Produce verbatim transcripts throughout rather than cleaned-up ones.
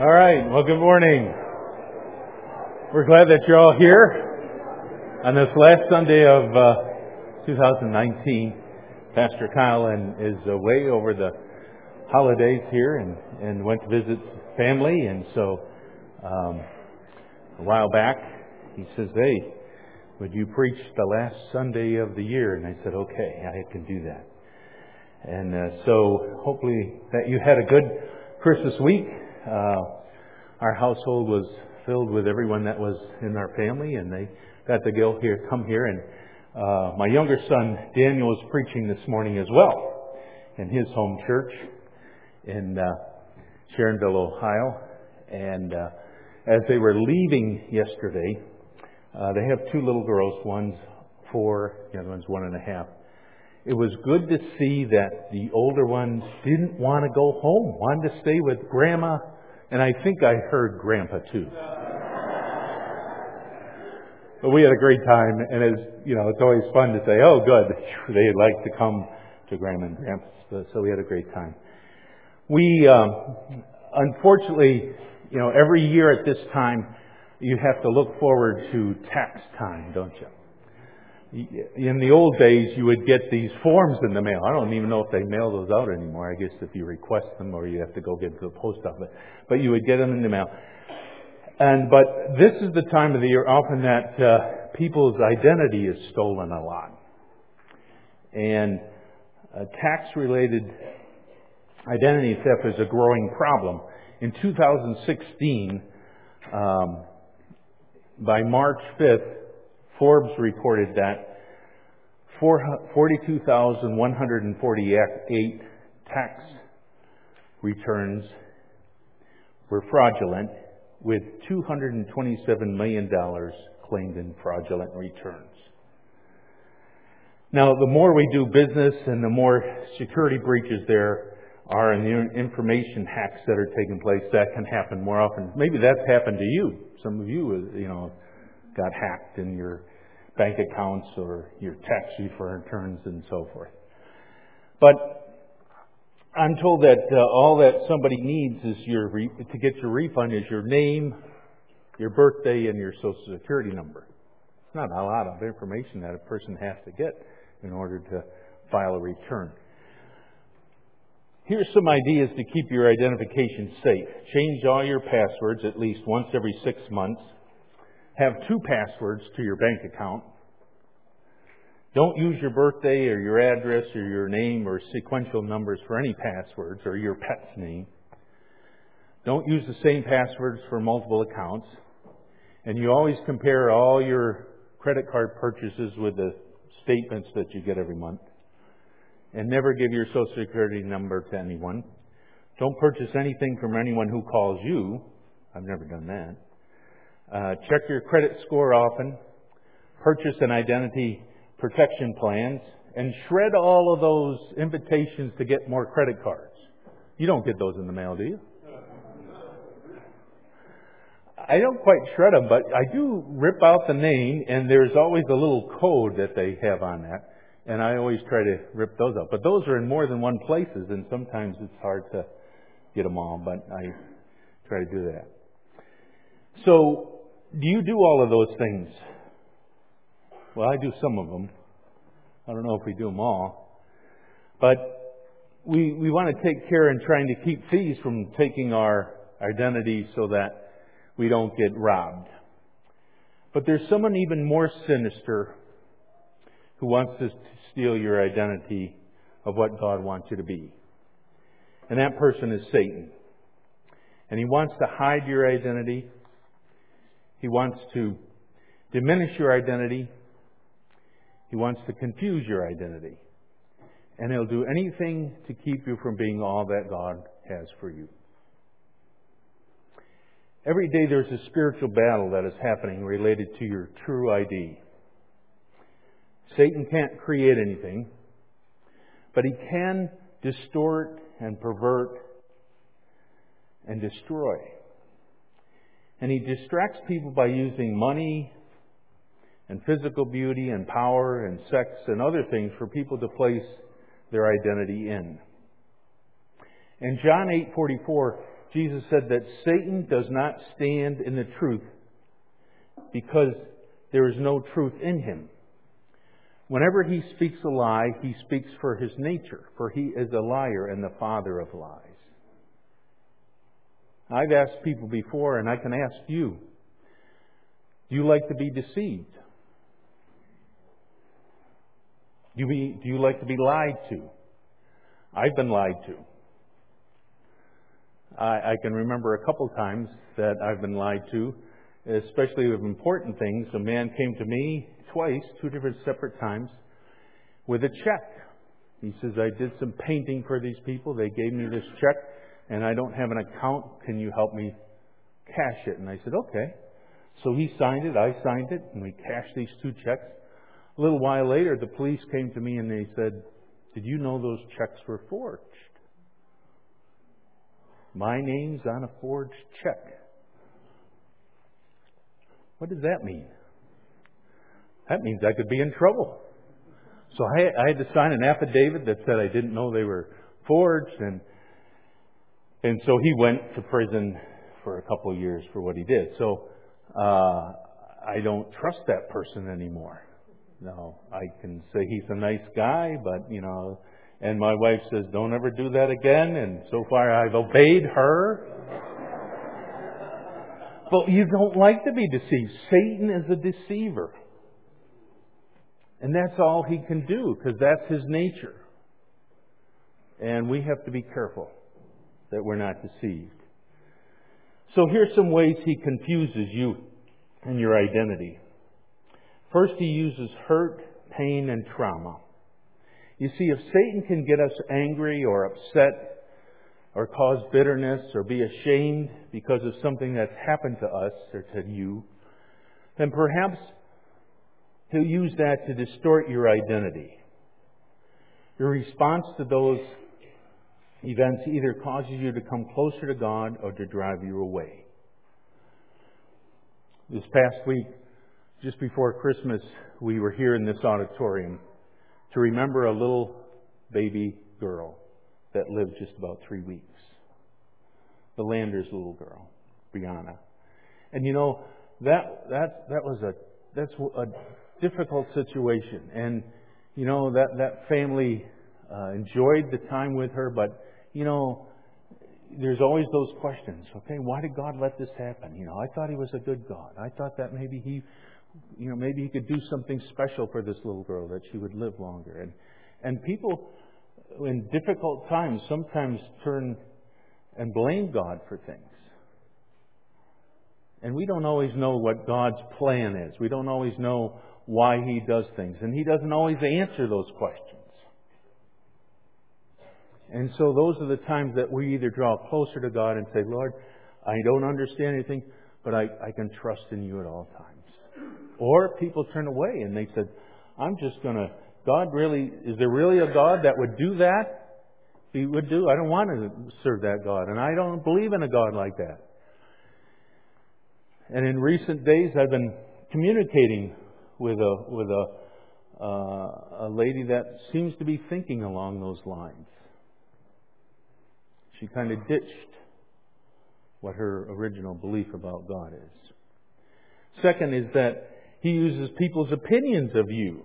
All right. Well, good morning. We're glad that you're all here on this last Sunday of uh, two thousand nineteen. Pastor Kylan is away over the holidays here and, and went to visit family. And so um, a while back, he says, hey, would you preach the last Sunday of the year? And I said, okay, I can do that. And uh, so hopefully that you had a good Christmas week. Uh, our household was filled with everyone that was in our family, and they got to go here, come here. And uh, my younger son Daniel was preaching this morning as well in his home church in uh, Sharonville, Ohio. And uh, as they were leaving yesterday, uh, they have two little girls. One's four, the other one's one and a half. It was good to see that the older ones didn't want to go home, wanted to stay with Grandma, and I think I heard Grandpa too. But we had a great time, and as you know, it's always fun to say, "Oh, good, they'd like to come to Grandma and Grandpa." So, so we had a great time. We, um, unfortunately, you know, every year at this time, you have to look forward to tax time, don't you? In the old days, you would get these forms in the mail. I don't even know if they mail those out anymore. I guess if you request them or you have to go get to the post office. But you would get them in the mail. And but this is the time of the year often that uh, people's identity is stolen a lot. And uh, tax-related identity theft is a growing problem. In two thousand sixteen, um, by March fifth, Forbes reported that forty-two thousand one hundred forty-eight tax returns were fraudulent, with two hundred twenty-seven million dollars claimed in fraudulent returns. Now, the more we do business and the more security breaches there are and the information hacks that are taking place, that can happen more often. Maybe that's happened to you. Some of you, you know, got hacked in your bank accounts or your tax returns and so forth. But I'm told that uh, all that somebody needs is your re- to get your refund is your name, your birthday, and your Social Security number. It's not a lot of information that a person has to get in order to file a return. Here's some ideas to keep your identification safe. Change all your passwords at least once every six months. Have two passwords to your bank account. Don't use your birthday or your address or your name or sequential numbers for any passwords or your pet's name. Don't use the same passwords for multiple accounts. And you always compare all your credit card purchases with the statements that you get every month. And never give your Social Security number to anyone. Don't purchase anything from anyone who calls you. I've never done that. Uh, check your credit score often, purchase an identity protection plans, and shred all of those invitations to get more credit cards. You don't get those in the mail, do you? I don't quite shred them, but I do rip out the name, and there's always a little code that they have on that, and I always try to rip those out. But those are in more than one places, and sometimes it's hard to get them all, but I try to do that. So, do you do all of those things? Well, I do some of them. I don't know if we do them all. But we we want to take care in trying to keep thieves from taking our identity so that we don't get robbed. But there's someone even more sinister who wants to steal your identity of what God wants you to be. And that person is Satan. And he wants to hide your identity. He wants to diminish your identity. He wants to confuse your identity. And he'll do anything to keep you from being all that God has for you. Every day there's a spiritual battle that is happening related to your true I D. Satan can't create anything, but he can distort and pervert and destroy. And he distracts people by using money and physical beauty and power and sex and other things for people to place their identity in. In John eight forty-four, Jesus said that Satan does not stand in the truth because there is no truth in him. Whenever he speaks a lie, he speaks for his nature, for he is a liar and the father of lies. I've asked people before, and I can ask you, do you like to be deceived? Do you, do you like to be lied to? I've been lied to. I, I can remember a couple times that I've been lied to, especially with important things. A man came to me twice, two different separate times, with a check. He says, I did some painting for these people. They gave me this check, and I don't have an account. Can you help me cash it? And I said, okay. So he signed it, I signed it, and we cashed these two checks. A little while later, the police came to me and they said, did you know those checks were forged? My name's on a forged check. What does that mean? That means I could be in trouble. So I, I had to sign an affidavit that said I didn't know they were forged, and and so he went to prison for a couple of years for what he did. So uh, I don't trust that person anymore. No, I can say he's a nice guy, but you know, and my wife says don't ever do that again, and so far I've obeyed her. But you don't like to be deceived. Satan is a deceiver. And that's all he can do, because that's his nature. And we have to be careful that we're not deceived. So here's some ways he confuses you and your identity. First, he uses hurt, pain, and trauma. You see, if Satan can get us angry or upset or cause bitterness or be ashamed because of something that's happened to us or to you, then perhaps he'll use that to distort your identity. Your response to those events either causes you to come closer to God or to drive you away. This past week, just before Christmas, we were here in this auditorium to remember a little baby girl that lived just about three weeks. The Landers' little girl, Brianna. And you know, that that that was a that's a difficult situation. And you know, that that family uh, enjoyed the time with her, but you know, there's always those questions. Okay, why did God let this happen? You know, I thought He was a good God. I thought that maybe He, you know, maybe He could do something special for this little girl, that she would live longer. And and people in difficult times sometimes turn and blame God for things. And we don't always know what God's plan is. We don't always know why He does things. And He doesn't always answer those questions. And so those are the times that we either draw closer to God and say, Lord, I don't understand anything, but I, I can trust in You at all times. Or people turn away and they said, I'm just going to, God really, is there really a God that would do that? He would do. I don't want to serve that God. And I don't believe in a God like that. And in recent days, I've been communicating with a with a uh, a lady that seems to be thinking along those lines. She kind of ditched what her original belief about God is. Second is that He uses people's opinions of you.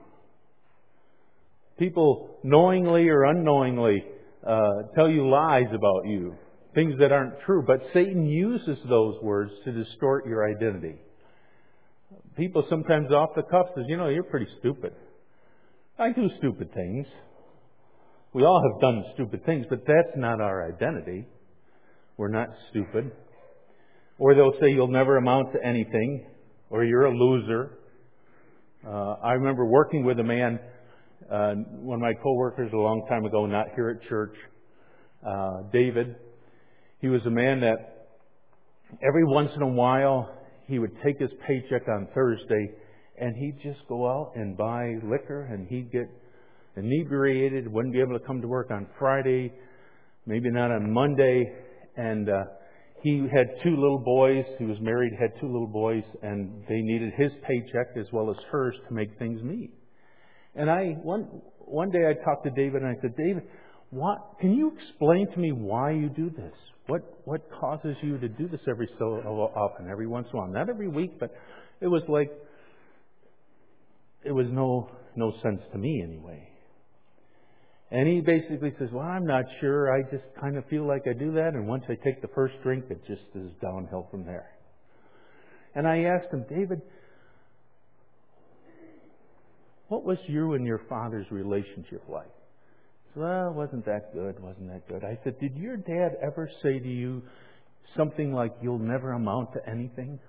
People knowingly or unknowingly uh, tell you lies about you, things that aren't true. But Satan uses those words to distort your identity. People sometimes off the cuff says, you know, you're pretty stupid. I do stupid things. We all have done stupid things, but that's not our identity. We're not stupid. Or they'll say you'll never amount to anything, or you're a loser. Uh, I remember working with a man, uh, one of my coworkers a long time ago, not here at church, uh, David. He was a man that every once in a while he would take his paycheck on Thursday and he'd just go out and buy liquor, and he'd get inebriated, wouldn't be able to come to work on Friday, maybe not on Monday. And uh, he had two little boys. He was married, had two little boys, and they needed his paycheck as well as hers to make things meet. And I one one day I talked to David and I said, David, What, can you explain to me why you do this? What what causes you to do this every so often, every once in a while? Not every week, but it was like, it was no no sense to me anyway. And he basically says, well, I'm not sure. I just kind of feel like I do that. And once I take the first drink, it just is downhill from there. And I asked him, David, what was you and your father's relationship like? He said, well, it wasn't that good, wasn't that good. I said, did your dad ever say to you something like, you'll never amount to anything?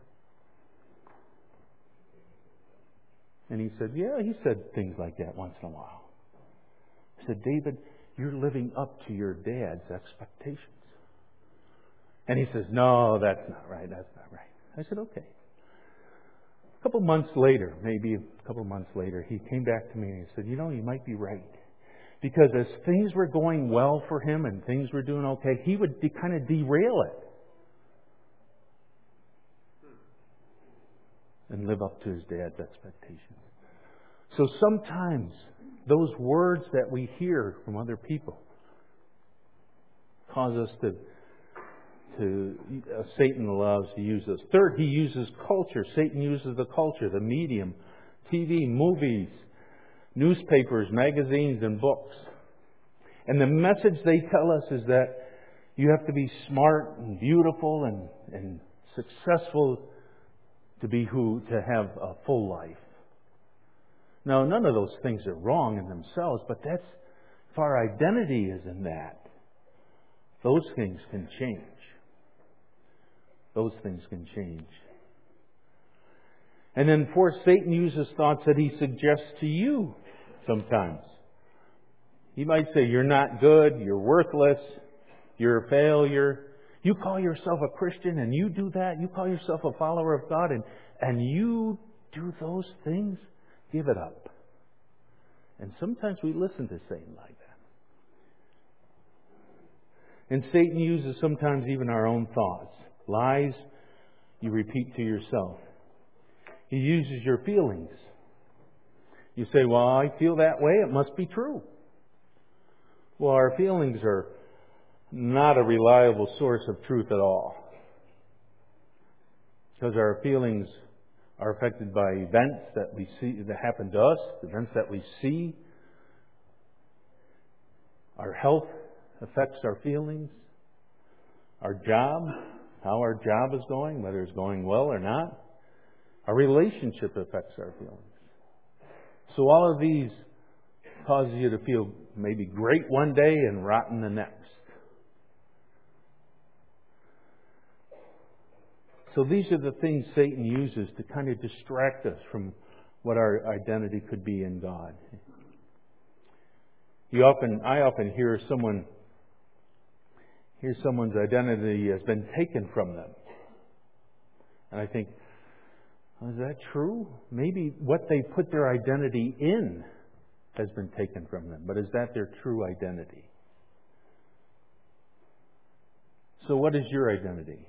And he said, yeah, he said things like that once in a while. I said, David, you're living up to your dad's expectations. And he says, no, that's not right, that's not right. I said, okay. A couple months later, maybe a couple months later, he came back to me and he said, you know, you might be right. Because as things were going well for him and things were doing okay, he would de- kind of derail it. And live up to his dad's expectations. So sometimes those words that we hear from other people cause us to, to uh, Satan loves to use this. Third, he uses culture. Satan uses the culture, the medium, T V, movies, newspapers, magazines, and books. And the message they tell us is that you have to be smart and beautiful and, and successful to be who, to have a full life. Now, none of those things are wrong in themselves, but that's, if our identity is in that, those things can change. Those things can change. And then fourth, Satan uses thoughts that he suggests to you sometimes. He might say, you're not good, you're worthless, you're a failure. You call yourself a Christian and you do that. You call yourself a follower of God and, and you do those things. Give it up. And sometimes we listen to Satan like that. And Satan uses sometimes even our own thoughts. Lies you repeat to yourself. He uses your feelings. You say, well, I feel that way. It must be true. Well, our feelings are not a reliable source of truth at all. Because our feelings are affected by events that we see that happen to us, events that we see. Our health affects our feelings. Our job, how our job is going, whether it's going well or not. Our relationship affects our feelings. So all of these cause you to feel maybe great one day and rotten the next. So these are the things Satan uses to kind of distract us from what our identity could be in God. You often, I often hear someone, hear someone's identity has been taken from them, and I think, is that true? Maybe what they put their identity in has been taken from them, but is that their true identity? So, what is your identity?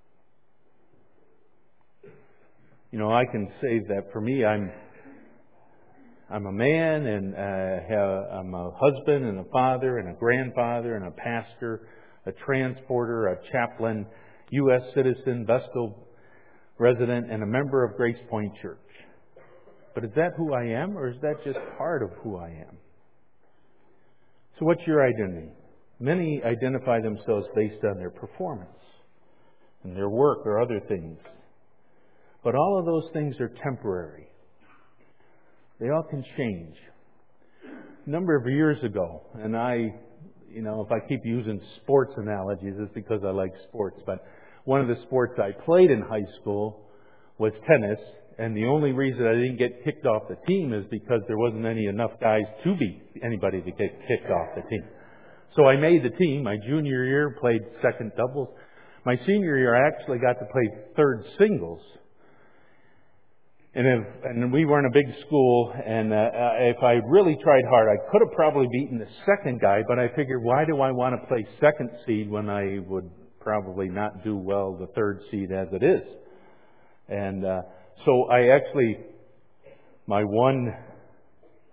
You know, I can say that for me, I'm I'm a man, and uh, have, I'm a husband, and a father, and a grandfather, and a pastor, a transporter, a chaplain, U S citizen, Vestal resident, and a member of Grace Point Church. But is that who I am, or is that just part of who I am? So, what's your identity? Many identify themselves based on their performance and their work or other things. But all of those things are temporary. They all can change. A number of years ago, and I, you know, if I keep using sports analogies, it's because I like sports. But one of the sports I played in high school was tennis, and the only reason I didn't get kicked off the team is because there wasn't any enough guys to be anybody to get kicked off the team. So I made the team. My junior year, played second doubles. My senior year, I actually got to play third singles. And if, and we weren't a big school, and uh, if I really tried hard, I could have probably beaten the second guy, but I figured, why do I want to play second seed when I would probably not do well the third seed as it is? And uh, so I actually, my one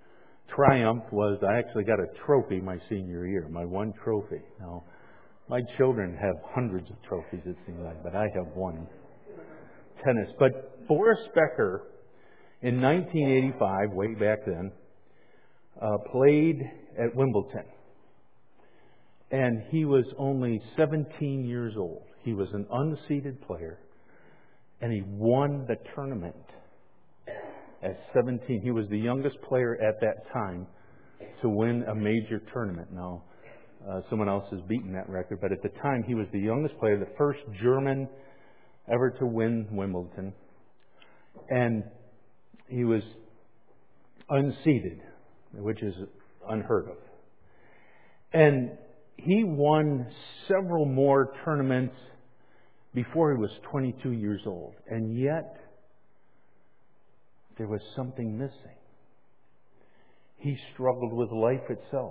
triumph was I actually got a trophy my senior year, my one trophy. Now, my children have hundreds of trophies, it seems like, but I have one. Tennis. But Boris Becker, in nineteen eighty-five, way back then, uh, played at Wimbledon. And he was only seventeen years old. He was an unseeded player. And he won the tournament at seventeen. He was the youngest player at that time to win a major tournament. Now, uh, someone else has beaten that record, but at the time he was the youngest player, the first German ever to win Wimbledon. And he was unseeded, which is unheard of. And he won several more tournaments before he was twenty-two years old. And yet, there was something missing. He struggled with life itself.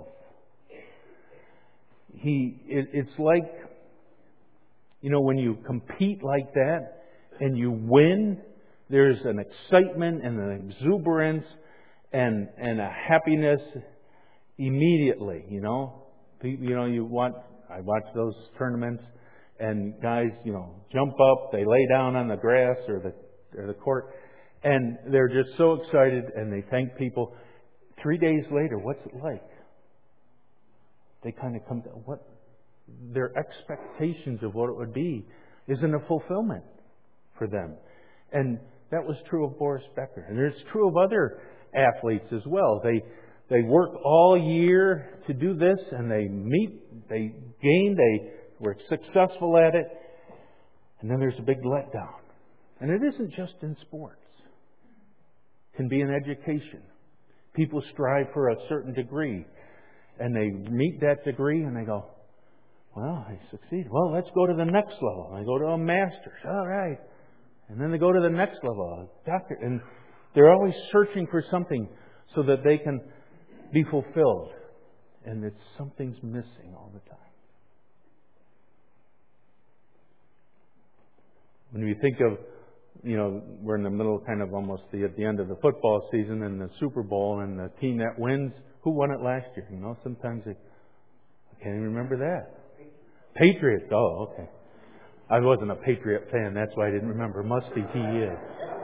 He, it, it's like, you know, when you compete like that and you win, there's an excitement and an exuberance and, and a happiness immediately, you know. You know, you want, I watch those tournaments and guys, you know, jump up, they lay down on the grass or the, or the court, and they're just so excited and they thank people. Three days later, what's it like? They kind of come to what their expectations of what it would be isn't a fulfillment for them. And that was true of Boris Becker. And it's true of other athletes as well. They they work all year to do this, and they meet, they gain, they were successful at it, and then there's a big letdown. And it isn't just in sports. It can be in education. People strive for a certain degree, and they meet that degree, and they go, well, I succeeded. Well, let's go to the next level. And they go to a master's. All right. And then they go to the next level, a doctor. And they're always searching for something so that they can be fulfilled. And it's something's missing all the time. When we think of, you know, we're in the middle, kind of almost the, at the end of the football season and the Super Bowl, and the team that wins, who won it last year? You know, sometimes they, I can't even remember that. Patriots. Oh, okay. I wasn't a Patriot fan. That's why I didn't remember. Musty he is.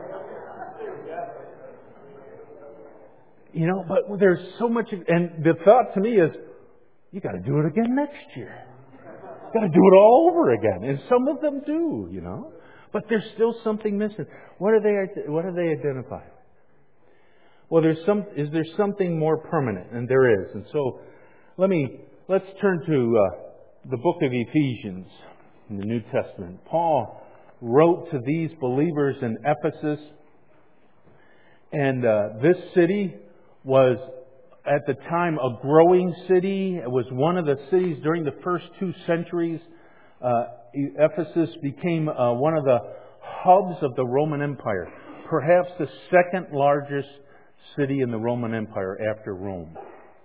You know, but there's so much, and the thought to me is, you got to do it again next year. You got to do it all over again, and some of them do. You know, but there's still something missing. What are they? What are they identified? Well, there's some. Is there something more permanent? And there is. And so, let me let's turn to uh, the book of Ephesians in the New Testament. Paul wrote to these believers in Ephesus, and uh, this city was at the time a growing city. It was one of the cities during the first two centuries. Uh, Ephesus became uh, one of the hubs of the Roman Empire, perhaps the second largest city in the Roman Empire after Rome.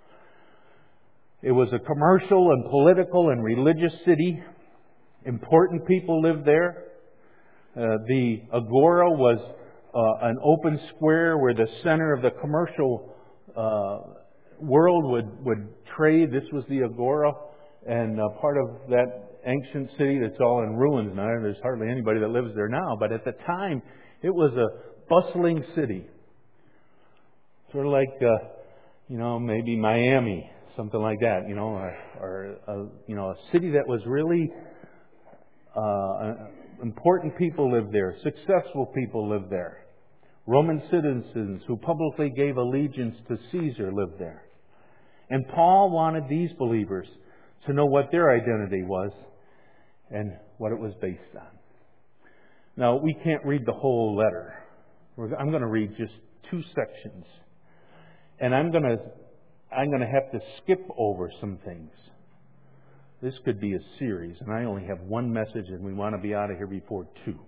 It was a commercial and political and religious city. Important people lived there. Uh, the Agora was uh, an open square where the center of the commercial uh, world would, would trade. This was the Agora, and uh, part of that ancient city that's all in ruins now. There's hardly anybody that lives there now, but at the time it was a bustling city. Sort of like, uh, you know, maybe Miami, something like that, you know, or, or a, you know, a city that was really uh, important people lived there, successful people lived there. Roman citizens who publicly gave allegiance to Caesar lived there. And Paul wanted these believers to know what their identity was and what it was based on. Now, we can't read the whole letter. We're, I'm going to read just two sections. And I'm going to I'm going to have to skip over some things. This could be a series, and I only have one message, and we want to be out of here before two.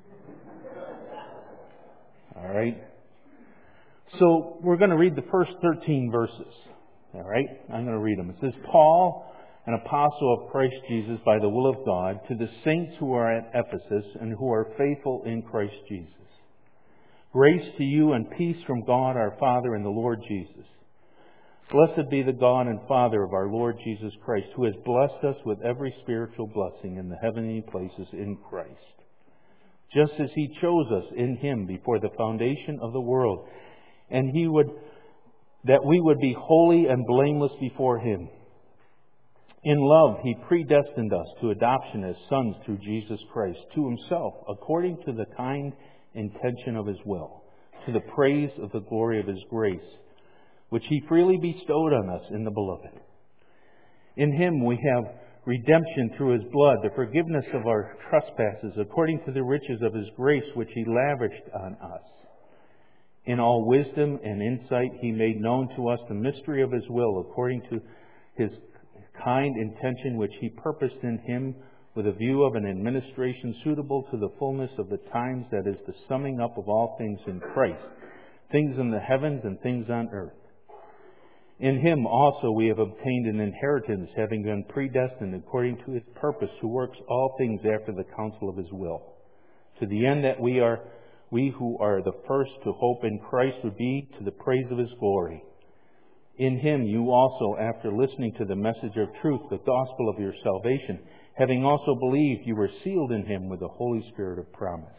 All right? So we're going to read the first thirteen verses. All right? I'm going to read them. It says, Paul, an apostle of Christ Jesus by the will of God, to the saints who are at Ephesus and who are faithful in Christ Jesus. Grace to you and peace from God our Father and the Lord Jesus. Blessed be the God and Father of our Lord Jesus Christ, who has blessed us with every spiritual blessing in the heavenly places in Christ, just as He chose us in Him before the foundation of the world, and He would that we would be holy and blameless before Him. In love, He predestined us to adoption as sons through Jesus Christ, to Himself, according to the kind intention of His will, to the praise of the glory of His grace, which He freely bestowed on us in the Beloved. In Him we have redemption through His blood, the forgiveness of our trespasses, according to the riches of His grace, which He lavished on us. In all wisdom and insight He made known to us the mystery of His will, according to His kind intention, which He purposed in Him with a view of an administration suitable to the fullness of the times, that is, the summing up of all things in Christ, things in the heavens and things on earth. In Him also we have obtained an inheritance, having been predestined according to His purpose, who works all things after the counsel of His will, to the end that we are we who are the first to hope in Christ would be to the praise of His glory. In Him you also, after listening to the message of truth, the gospel of your salvation, having also believed, you were sealed in Him with the Holy Spirit of promise.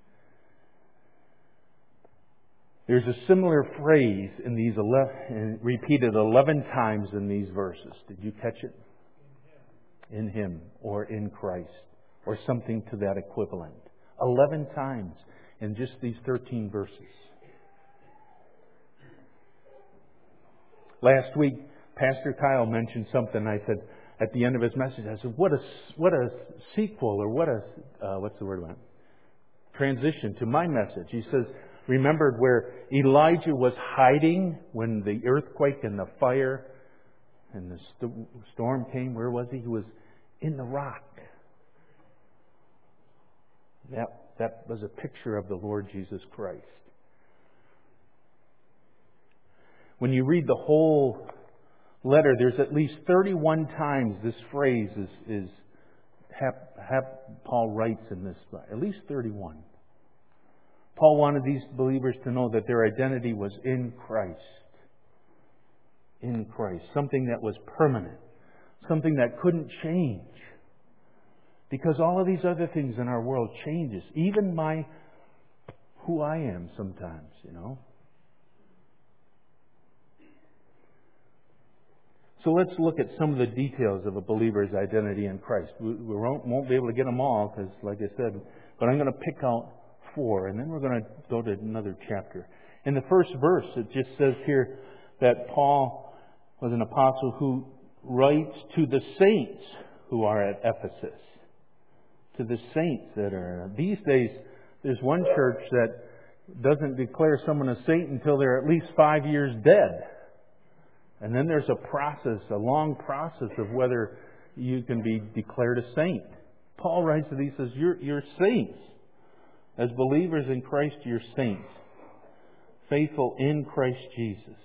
There's a similar phrase in these eleven, repeated eleven times in these verses. Did you catch it? In Him, or in Christ, or something to that equivalent. Eleven times in just these thirteen verses. Last week, Pastor Kyle mentioned something. I said at the end of his message, I said, "What a what a sequel, or what a uh, what's the word? About transition to my message." He says, "Remembered where Elijah was hiding when the earthquake and the fire and the st- storm came. Where was he? He was in the rock." That that was a picture of the Lord Jesus Christ. When you read the whole letter, there's at least thirty-one times this phrase is, is have, have Paul writes in this, at least thirty-one. Paul wanted these believers to know that their identity was in Christ. In Christ. Something that was permanent. Something that couldn't change. Because all of these other things in our world changes. Even my, who I am sometimes, you know. So let's look at some of the details of a believer's identity in Christ. We, we won't, won't be able to get them all, because, like I said, but I'm going to pick out four, and then we're going to go to another chapter. In the first verse, it just says here that Paul was an apostle who writes to the saints who are at Ephesus. To the saints that are... These days, there's one church that doesn't declare someone a saint until they're at least five years dead. And then there's a process, a long process of whether you can be declared a saint. Paul writes to these, says, you're, you're saints. As believers in Christ, you're saints. Faithful in Christ Jesus.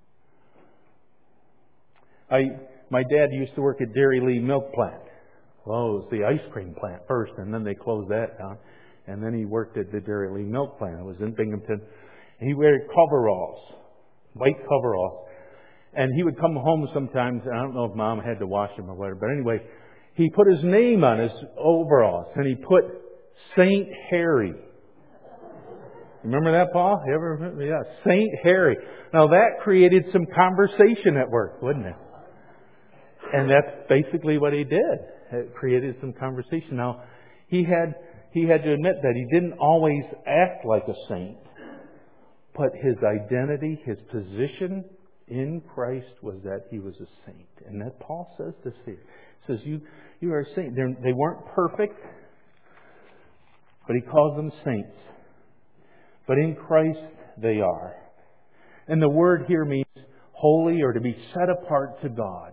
I, my dad used to work at Dairy Lee Milk Plant. Well, it was the ice cream plant first, and then they closed that down. And then he worked at the Dairy Lee Milk Plant. It was in Binghamton. And he wore coveralls, white coveralls. And he would come home sometimes, and I don't know if Mom had to wash him or whatever, but anyway, he put his name on his overalls, and he put Saint Harry. Remember that, Paul? You ever remember? Yeah, Saint Harry. Now that created some conversation at work, wouldn't it? And that's basically what he did. It created some conversation. Now, he had he had to admit that he didn't always act like a saint, but his identity, his position in Christ was that he was a saint. And that Paul says this here. He says, you, you are a saint. They're, they weren't perfect, but he calls them saints. But in Christ, they are. And the word here means holy, or to be set apart to God.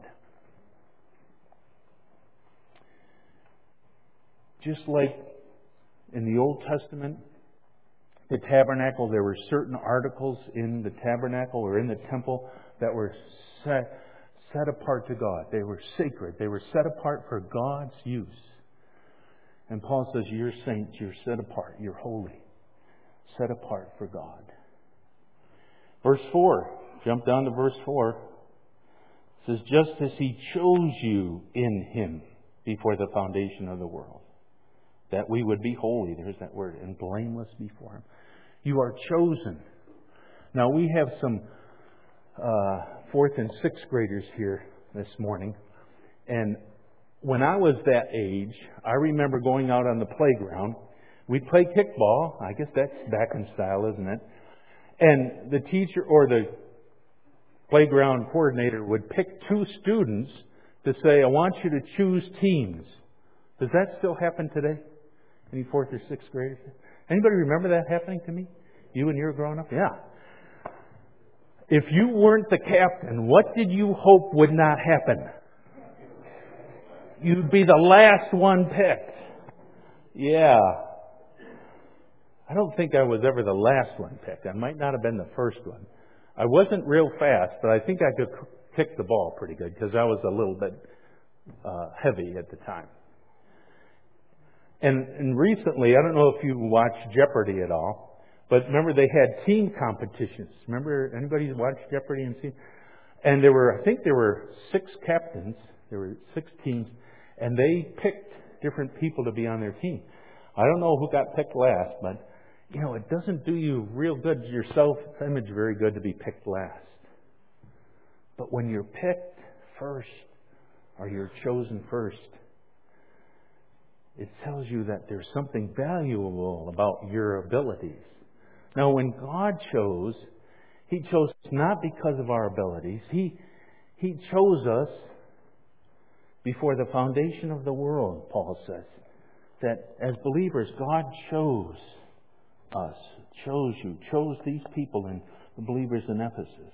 Just like in the Old Testament, the tabernacle, there were certain articles in the tabernacle or in the temple that were set, set apart to God. They were sacred. They were set apart for God's use. And Paul says, you're saints, you're set apart, you're holy. Set apart for God. Verse four. Jump down to verse four. It says, just as He chose you in Him before the foundation of the world, that we would be holy, there's that word, and blameless before Him. You are chosen. Now, we have some uh, fourth and sixth graders here this morning. And when I was that age, I remember going out on the playground. We'd play kickball. I guess that's back in style, isn't it? And the teacher or the playground coordinator would pick two students to say, I want you to choose teams. Does that still happen today? Any fourth or sixth graders? Anybody remember that happening to me? You when you were growing up? Yeah. If you weren't the captain, what did you hope would not happen? You'd be the last one picked. Yeah. I don't think I was ever the last one picked. I might not have been the first one. I wasn't real fast, but I think I could kick the ball pretty good because I was a little bit uh, heavy at the time. And, and recently, I don't know if you watched Jeopardy at all, but remember they had team competitions. Remember anybody watched Jeopardy and seen? And there were, I think there were six captains. There were six teams, and they picked different people to be on their team. I don't know who got picked last, but you know, it doesn't do you real good, your self-image very good to be picked last. But when you're picked first, or you're chosen first, it tells you that there's something valuable about your abilities. Now, when God chose, He chose not because of our abilities. He, He chose us before the foundation of the world, Paul says. That as believers, God chose us, chose you, chose these people and the believers in Ephesus.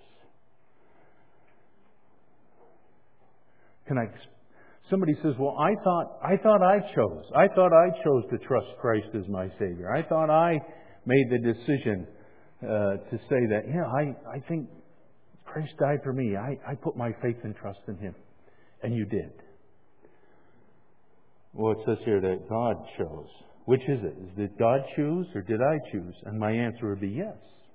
Can I? Somebody says, "Well, I thought I thought I chose. I thought I chose to trust Christ as my Savior. I thought I made the decision uh, to say that, yeah, I, I think Christ died for me. I, I put my faith and trust in Him." And you did. Well, it says here that God chose. Which is it? Did God choose or did I choose? And my answer would be yes.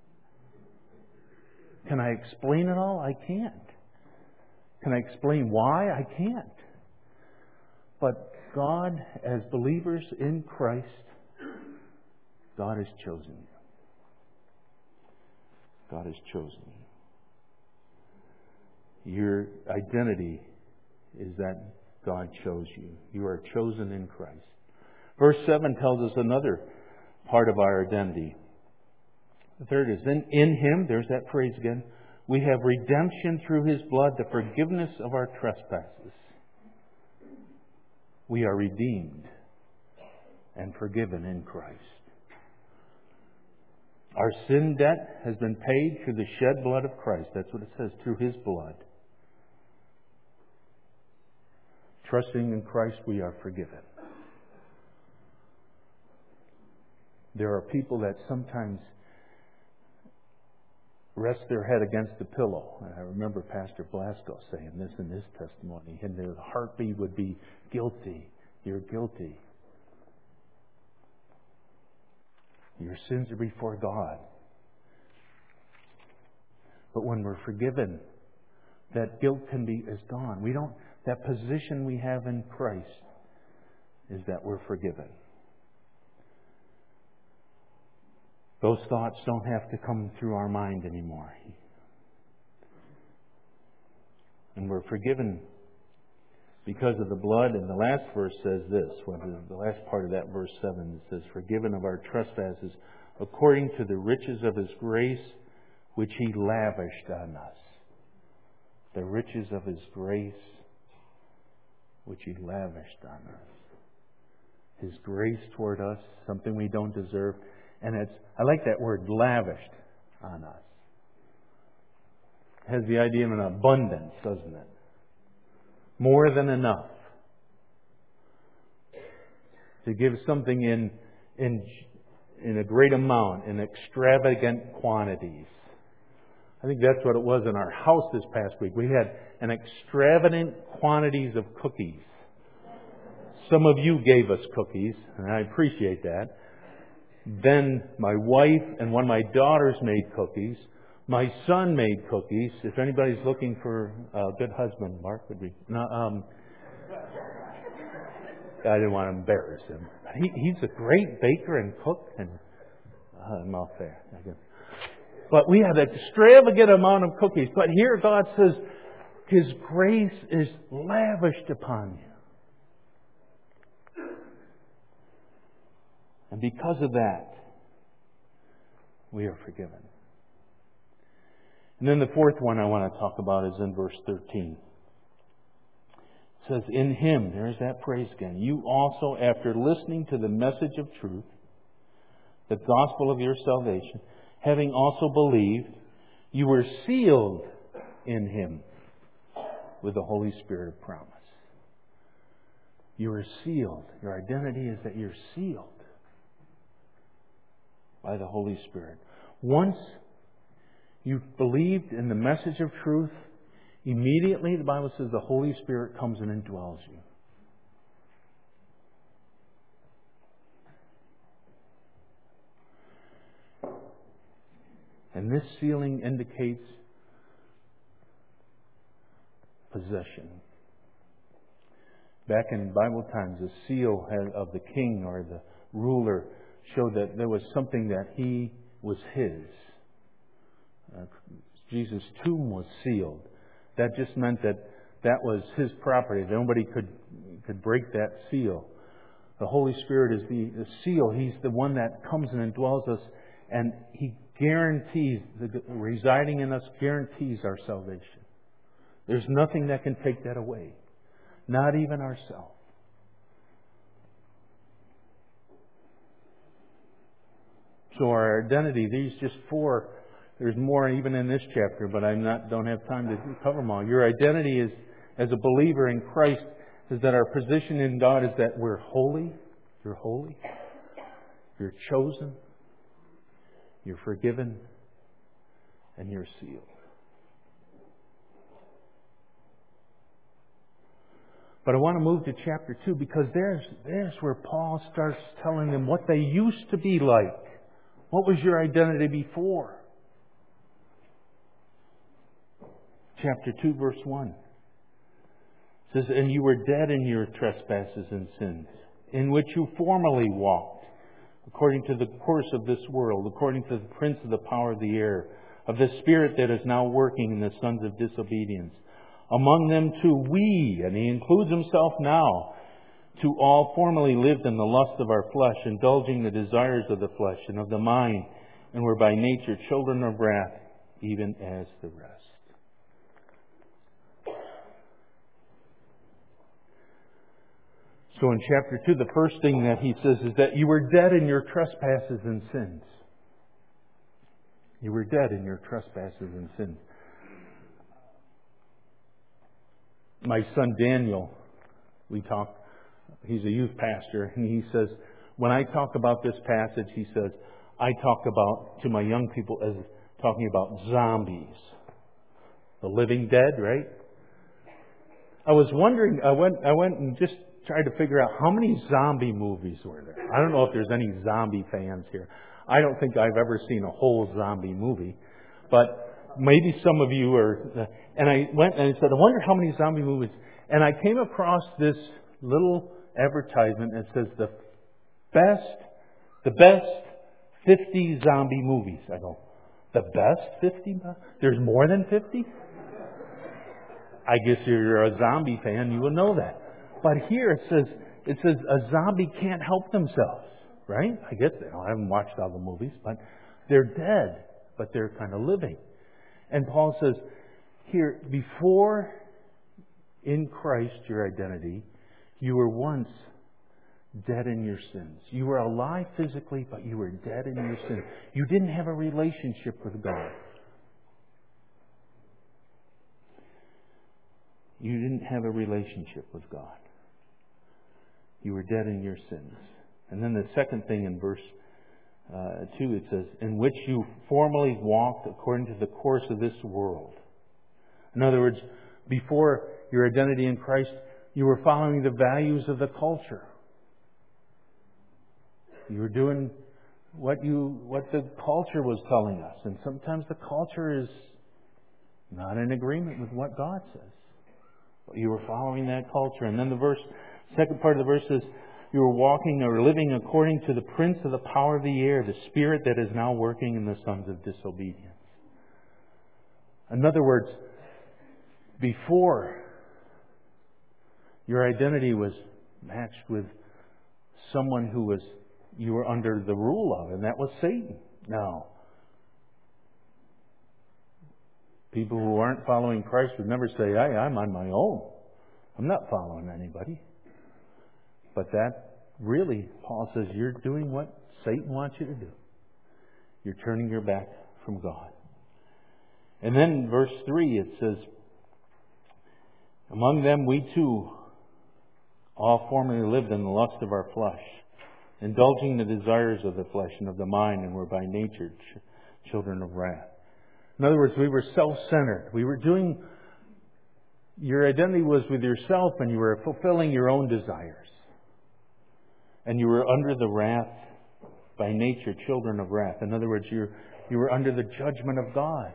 Can I explain it all? I can't. Can I explain why? I can't. But God, as believers in Christ, God has chosen you. God has chosen you. Your identity is that God chose you. You are chosen in Christ. Verse seven tells us another part of our identity. The third is, in, in Him, there's that phrase again, we have redemption through His blood, the forgiveness of our trespasses. We are redeemed and forgiven in Christ. Our sin debt has been paid through the shed blood of Christ. That's what it says, through His blood. Trusting in Christ, we are forgiven. There are people that sometimes rest their head against the pillow. And I remember Pastor Blasco saying this in his testimony. And their heartbeat would be, guilty. You're guilty. Your sins are before God. But when we're forgiven, that guilt can be is gone. We don't. That position we have in Christ is that we're forgiven. Those thoughts don't have to come through our mind anymore. And we're forgiven because of the blood. And the last verse says this. The last part of that verse seven, it says, forgiven of our trespasses according to the riches of His grace which He lavished on us. The riches of His grace which He lavished on us. His grace toward us, something we don't deserve. And it's, I like that word, lavished on us. It has the idea of an abundance, doesn't it? More than enough. To give something in, in, in a great amount, in extravagant quantities. I think that's what it was in our house this past week. We had an extravagant quantities of cookies. Some of you gave us cookies, and I appreciate that. Then my wife and one of my daughters made cookies. My son made cookies. If anybody's looking for a good husband, Mark would be. No, um, I didn't want to embarrass him. He, he's a great baker and cook, and uh, I'm off there. But we have an extravagant amount of cookies. But here God says, His grace is lavished upon you. And because of that, we are forgiven. And then the fourth one I want to talk about is in verse thirteen. It says, in Him, there's that phrase again, you also, after listening to the message of truth, the gospel of your salvation, having also believed, you were sealed in Him with the Holy Spirit of promise. You are sealed. Your identity is that you're sealed by the Holy Spirit. Once you've believed in the message of truth, immediately, the Bible says, the Holy Spirit comes in and dwells you. And this sealing indicates possession. Back in Bible times, the seal of the king or the ruler showed that there was something that he was his. Uh, Jesus' tomb was sealed. That just meant that that was his property. Nobody could could break that seal. The Holy Spirit is the, the seal. He's the one that comes in and dwells us, and He guarantees, the, residing in us guarantees our salvation. There's nothing that can take that away. Not even ourselves. So our identity, these just four, there's more even in this chapter, but I not don't have time to cover them all. Your identity is, as a believer in Christ, is that our position in God is that we're holy. You're holy. You're chosen. You're forgiven. And you're sealed. But I want to move to chapter two because there's, there's where Paul starts telling them what they used to be like. What was your identity before? Chapter two, verse one. It says, and you were dead in your trespasses and sins, in which you formerly walked, according to the course of this world, according to the prince of the power of the air, of the spirit that is now working in the sons of disobedience. Among them too we, and he includes himself now, to all formerly lived in the lust of our flesh, indulging the desires of the flesh and of the mind, and were by nature children of wrath, even as the rest. So in chapter two, the first thing that he says is that you were dead in your trespasses and sins. You were dead in your trespasses and sins. My son Daniel, we talk, he's a youth pastor, and he says, when I talk about this passage, he says, I talk about, to my young people, as talking about zombies. The living dead, right? I was wondering, I went, I went and just tried to figure out how many zombie movies were there. I don't know if there's any zombie fans here. I don't think I've ever seen a whole zombie movie, but maybe some of you are. And I went and I said, I wonder how many zombie movies. And I came across this little advertisement that says the best, the best fifty zombie movies. I go, the best fifty? There's more than fifty? I guess if you're a zombie fan, you will know that. But here it says, it says a zombie can't help themselves, right? I guess they don't. I haven't watched all the movies, but they're dead, but they're kind of living. And Paul says, here, before in Christ your identity, you were once dead in your sins. You were alive physically, but you were dead in your sins. You didn't have a relationship with God. You didn't have a relationship with God. You were dead in your sins. And then the second thing in verse uh, two, it says, in which you formerly walked according to the course of this world. In other words, before your identity in Christ, you were following the values of the culture. You were doing what you what the culture was telling us. And sometimes the culture is not in agreement with what God says. But you were following that culture. And then the verse, second part of the verse says, you were walking or living according to the prince of the power of the air, the spirit that is now working in the sons of disobedience. In other words, before, your identity was matched with someone who was you were under the rule of, and that was Satan. Now, people who aren't following Christ would never say, hey, I'm on my own. I'm not following anybody. But that really, Paul says, you're doing what Satan wants you to do. You're turning your back from God. And then in verse three it says, among them we too all formerly lived in the lust of our flesh, indulging the desires of the flesh and of the mind, and were by nature ch- children of wrath. In other words, we were self-centered. We were doing, your identity was with yourself, and you were fulfilling your own desires. And you were under the wrath, by nature, children of wrath. In other words, you you were under the judgment of God.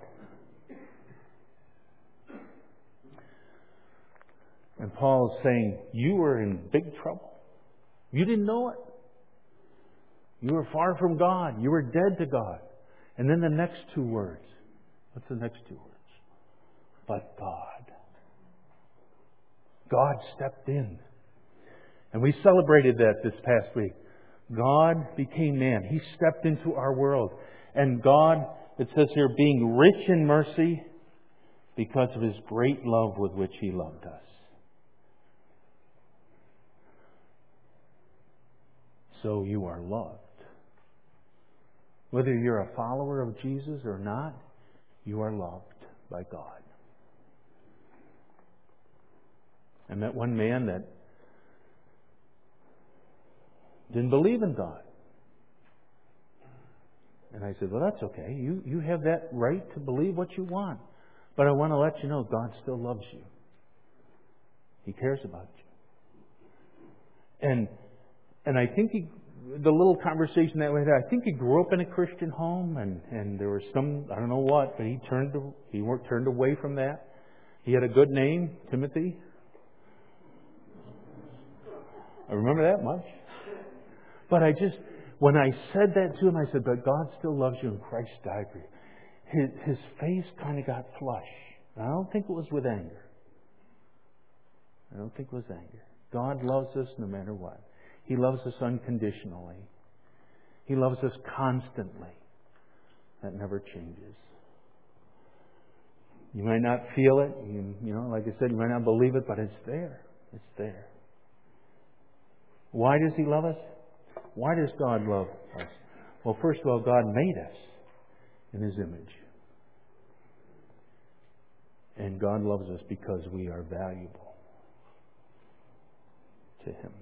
And Paul is saying, you were in big trouble. You didn't know it. You were far from God. You were dead to God. And then the next two words. What's the next two words? But God. God stepped in. And we celebrated that this past week. God became man. He stepped into our world. And God, it says here, being rich in mercy because of His great love with which He loved us. So you are loved. Whether you're a follower of Jesus or not, you are loved by God. I met one man that didn't believe in God. And I said, well, that's okay. You, you have that right to believe what you want. But I want to let you know God still loves you. He cares about you. And and I think he, the little conversation that we had, I think he grew up in a Christian home, and, and there was some, I don't know what, but he turned to, he worked, turned away from that. He had a good name, Timothy. I remember that much. But I just, when I said that to him, I said, but God still loves you and Christ died for you. His, his face kind of got flush. And I don't think it was with anger. I don't think it was anger. God loves us no matter what. He loves us unconditionally. He loves us constantly. That never changes. You might not feel it. You, you know, like I said, you might not believe it, but it's there. It's there. Why does He love us? Why does God love us? Well, first of all, God made us in His image. And God loves us because we are valuable to Him.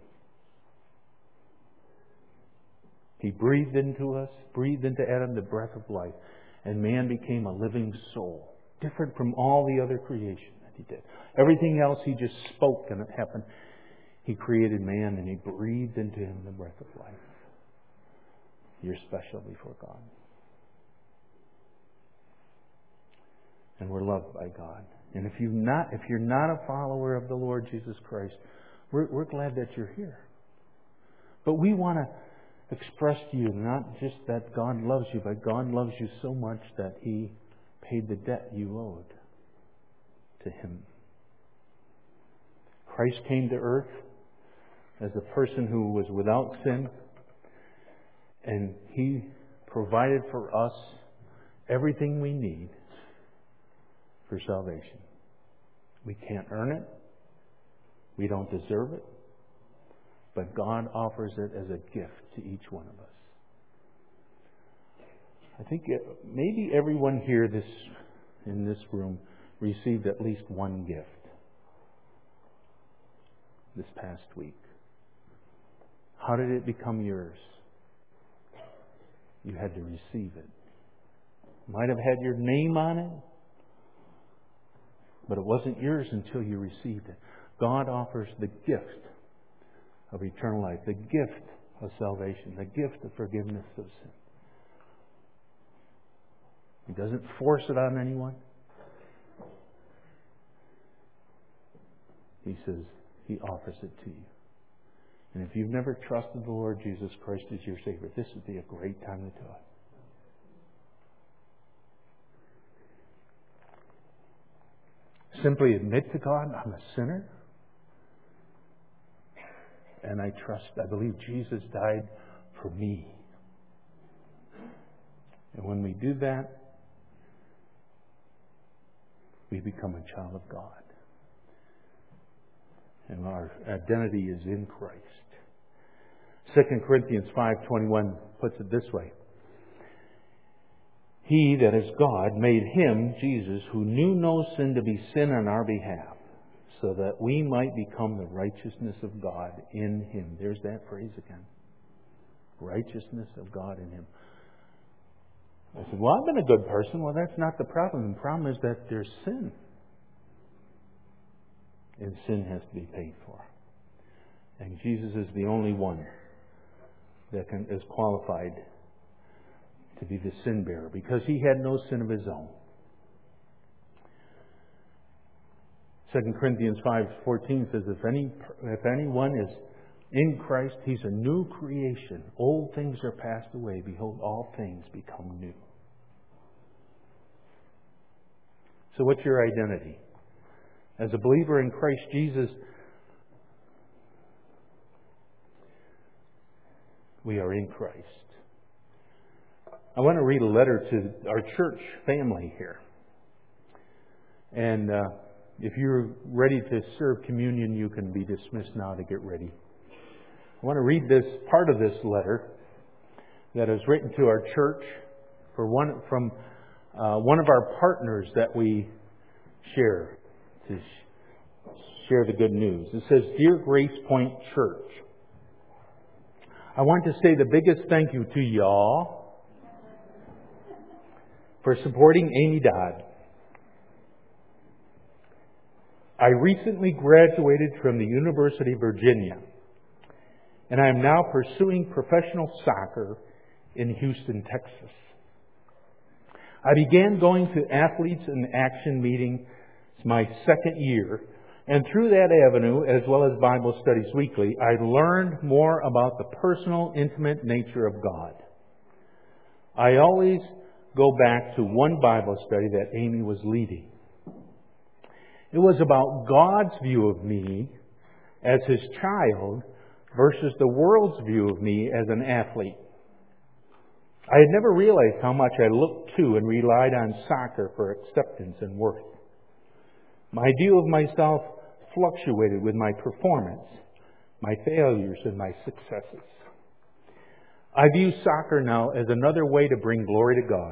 He breathed into us, breathed into Adam the breath of life, and man became a living soul, different from all the other creation that He did. Everything else He just spoke and it happened. He created man and He breathed into him the breath of life. You're special before God. And we're loved by God. And if you're not, if you're not a follower of the Lord Jesus Christ, we're, we're glad that you're here. But we want to express to you not just that God loves you, but God loves you so much that He paid the debt you owed to Him. Christ came to earth as a person who was without sin, and He provided for us everything we need for salvation. We can't earn it. We don't deserve it. But God offers it as a gift to each one of us. I think maybe everyone here this in this room received at least one gift this past week. How did it become yours? You had to receive it. Might have had your name on it, but it wasn't yours until you received it. God offers the gift of eternal life, the gift of salvation, the gift of forgiveness of sin. He doesn't force it on anyone. He says He offers it to you. And if you've never trusted the Lord Jesus Christ as your Savior, this would be a great time to do it. Simply admit to God, I'm a sinner. And I trust, I believe Jesus died for me. And when we do that, we become a child of God. And our identity is in Christ. Second Corinthians five twenty-one puts it this way. He, that is God, made Him, Jesus, who knew no sin, to be sin on our behalf, so that we might become the righteousness of God in Him. There's that phrase again. Righteousness of God in Him. I said, well, I've been a good person. Well, that's not the problem. The problem is that there's sin. And sin has to be paid for. And Jesus is the only one that can, is qualified to be the sin bearer, because He had no sin of His own. Second Corinthians five fourteen says, if any if anyone is in Christ, he's a new creation. Old things are passed away. Behold, all things become new. So what's your identity? As a believer in Christ Jesus, we are in Christ. I want to read a letter to our church family here. And uh, if you're ready to serve communion, you can be dismissed now to get ready. I want to read this part of this letter that is written to our church for one from uh, one of our partners that we share to sh- share the good news. It says, Dear Grace Point Church, I want to say the biggest thank you to y'all for supporting Amy Dodd. I recently graduated from the University of Virginia, and I am now pursuing professional soccer in Houston, Texas. I began going to Athletes in Action meetings my second year, and through that avenue, as well as Bible studies weekly, I learned more about the personal, intimate nature of God. I always go back to one Bible study that Amy was leading. It was about God's view of me as His child versus the world's view of me as an athlete. I had never realized how much I looked to and relied on soccer for acceptance and worth. My view of myself fluctuated with my performance, my failures, and my successes. I view soccer now as another way to bring glory to God.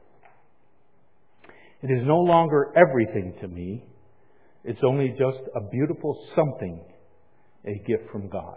It is no longer everything to me. It's only just a beautiful something, a gift from God.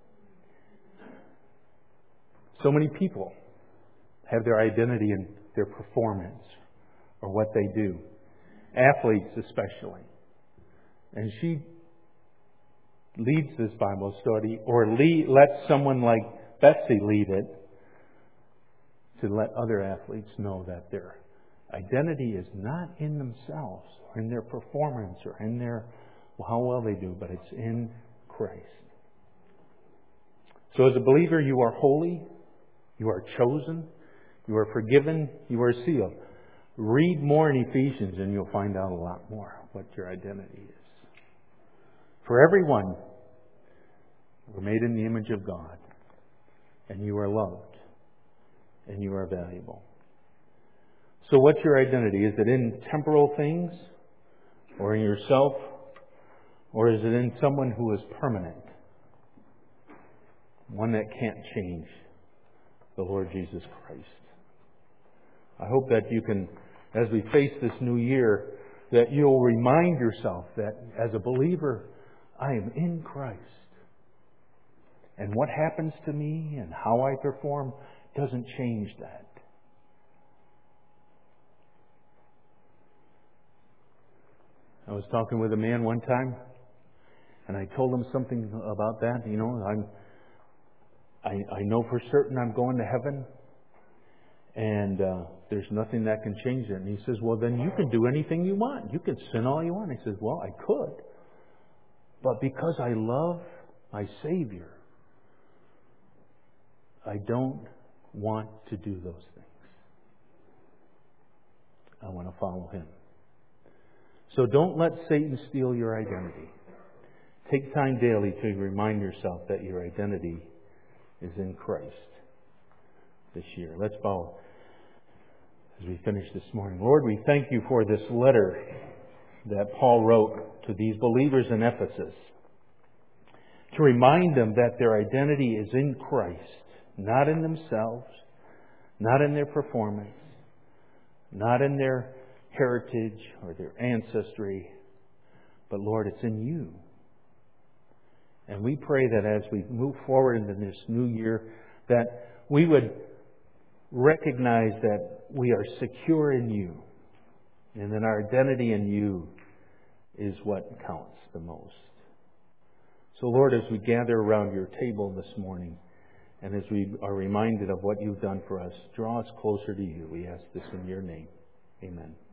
So many people have their identity in their performance or what they do. Athletes especially. And she leads this Bible study, or lead, lets someone like Betsy lead it, to let other athletes know that their identity is not in themselves, or in their performance, or in their how well they do, but it's in Christ. So as a believer, you are holy, you are chosen, you are forgiven, you are sealed. Read more in Ephesians and you'll find out a lot more what your identity is. For everyone, we're made in the image of God, and you are loved, and you are valuable. So what's your identity? Is it in temporal things, or in yourself, or is it in someone who is permanent? One that can't change, the Lord Jesus Christ. I hope that you can, as we face this new year, that you'll remind yourself that as a believer, I am in Christ. And what happens to me and how I perform doesn't change that. I was talking with a man one time, and I told him something about that. You know, I'm, I, I know for certain I'm going to heaven. And uh, there's nothing that can change it. And he says, well, then you can do anything you want. You can sin all you want. He says, well, I could. But because I love my Savior, I don't want to do those things. I want to follow Him. So don't let Satan steal your identity. Take time daily to remind yourself that your identity is in Christ this year. Let's bow as we finish this morning. Lord, we thank you for this letter that Paul wrote to these believers in Ephesus to remind them that their identity is in Christ, not in themselves, not in their performance, not in their heritage or their ancestry, but Lord, it's in you. And we pray that as we move forward into this new year, that we would recognize that we are secure in you, and that our identity in you is what counts the most. So Lord, as we gather around your table this morning, and as we are reminded of what you've done for us, draw us closer to you. We ask this in your name. Amen.